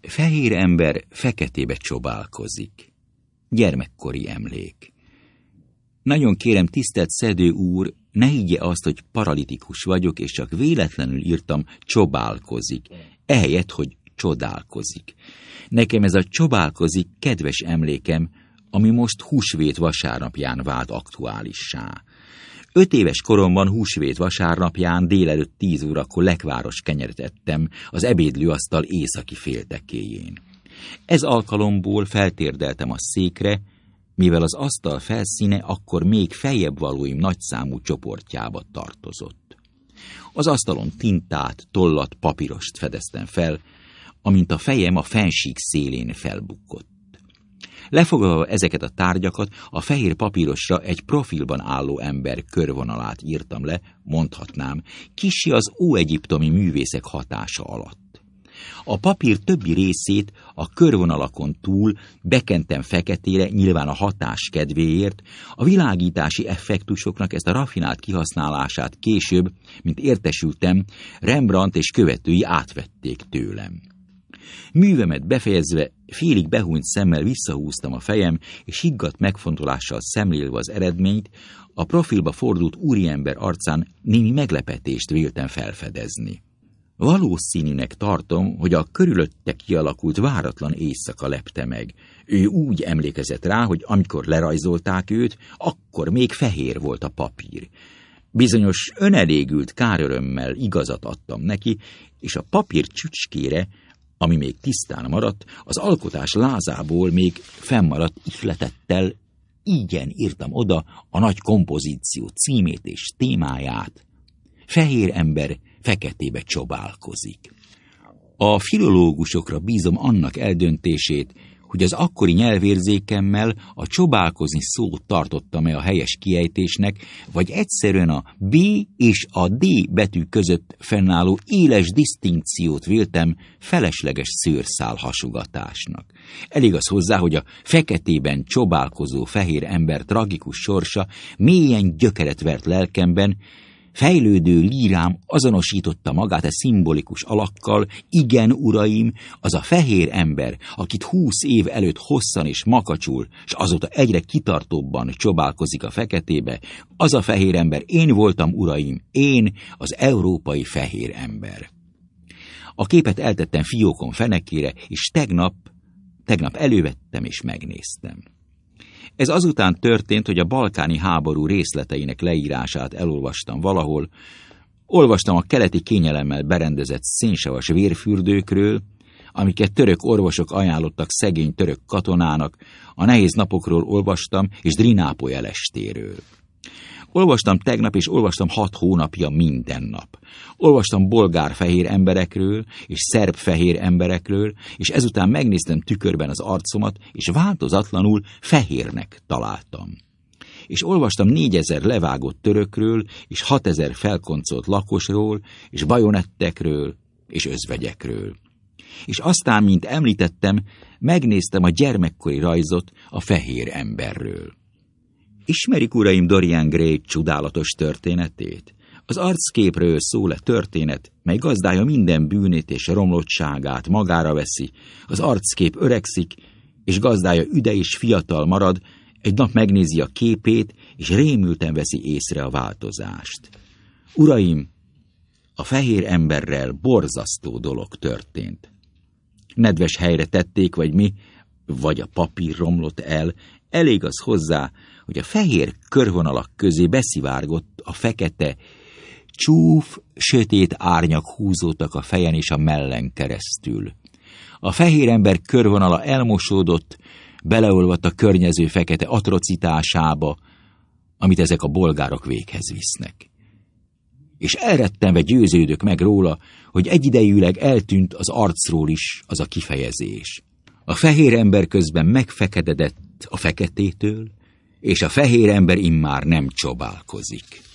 Fehér ember feketébe csobálkozik. Gyermekkori emlék. Nagyon kérem, tisztelt szedő úr, ne higgye azt, hogy paralitikus vagyok, és csak véletlenül írtam csobálkozik, ehelyett, hogy csodálkozik. Nekem ez a csobálkozik kedves emlékem, ami most húsvét vasárnapján vált aktuálissá. 5 éves koromban húsvét vasárnapján délelőtt 10 órakor lekváros kenyeret ettem az ebédlőasztal északi féltekéjén. Ez alkalomból feltérdeltem a székre, mivel az asztal felszíne akkor még feljebb valóim nagyszámú csoportjába tartozott. Az asztalon tintát, tollat, papírost fedeztem fel, amint a fejem a fensík szélén felbukkott. Lefoglalva ezeket a tárgyakat, a fehér papírosra egy profilban álló ember körvonalát írtam le, mondhatnám, kissé az óegyiptomi művészek hatása alatt. A papír többi részét a körvonalakon túl bekentem feketére, nyilván a hatás kedvéért, a világítási effektusoknak ezt a raffinált kihasználását később, mint értesültem, Rembrandt és követői átvették tőlem. Művemet befejezve, félig behúnyt szemmel visszahúztam a fejem, és higgadt megfontolással szemlélve az eredményt, a profilba fordult úriember arcán némi meglepetést véltem felfedezni. Valószínűnek tartom, hogy a körülötte kialakult váratlan éjszaka lepte meg. Ő úgy emlékezett rá, hogy amikor lerajzolták őt, akkor még fehér volt a papír. Bizonyos önelégült kárörömmel igazat adtam neki, és a papír csücskére, ami még tisztán maradt, az alkotás lázából még fennmaradt ihletettel, ígyen írtam oda a nagy kompozíció címét és témáját. Fehér ember feketébe csobálkozik. A filológusokra bízom annak eldöntését, hogy az akkori nyelvérzékemmel a csobálkozni szót tartottam-e a helyes kiejtésnek, vagy egyszerűen a B és a D betű között fennálló éles disztinkciót véltem felesleges szőrszál hasugatásnak. Elég az hozzá, hogy a feketében csobálkozó fehér ember tragikus sorsa mélyen gyökeret vert lelkemben, fejlődő lírám azonosította magát a szimbolikus alakkal, igen, uraim, az a fehér ember, akit 20 év előtt hosszan és makacsul, és azóta egyre kitartóbban csobálkozik a feketébe, az a fehér ember én voltam, uraim, én, az európai fehér ember. A képet eltettem fiókon fenekére, és tegnap elővettem és megnéztem. Ez azután történt, hogy a balkáni háború részleteinek leírását elolvastam valahol, olvastam a keleti kényelemmel berendezett szénsavas vérfürdőkről, amiket török orvosok ajánlottak szegény török katonának, a nehéz napokról olvastam, és Drinápoly elestéről. Olvastam tegnap, és olvastam 6 hónapja minden nap. Olvastam bolgár fehér emberekről, és szerb fehér emberekről, és ezután megnéztem tükörben az arcomat, és változatlanul fehérnek találtam. És olvastam 4000 levágott törökről, és 6000 felkoncolt lakosról, és bajonettekről, és özvegyekről. És aztán, mint említettem, megnéztem a gyermekkori rajzot a fehér emberről. Ismerik, uraim, Dorian Gray csodálatos történetét? Az arcképről szól történet, mely gazdája minden bűnét és romlottságát magára veszi, az arckép öregszik, és gazdája üde és fiatal marad, egy nap megnézi a képét, és rémülten veszi észre a változást. Uraim, a fehér emberrel borzasztó dolog történt. Nedves helyre tették, vagy mi, vagy a papír romlott el, elég az hozzá, hogy a fehér körvonalak közé beszivárgott a fekete, csúf, sötét árnyak húzódtak a fejen és a mellen keresztül. A fehér ember körvonala elmosódott, beleolvadt a környező fekete atrocitásába, amit ezek a bolgárok véghez visznek. És elrettenve győződök meg róla, hogy egyidejűleg eltűnt az arcról is az a kifejezés. A fehér ember közben megfekededett a feketétől, és a fehér ember immár nem csobálkozik.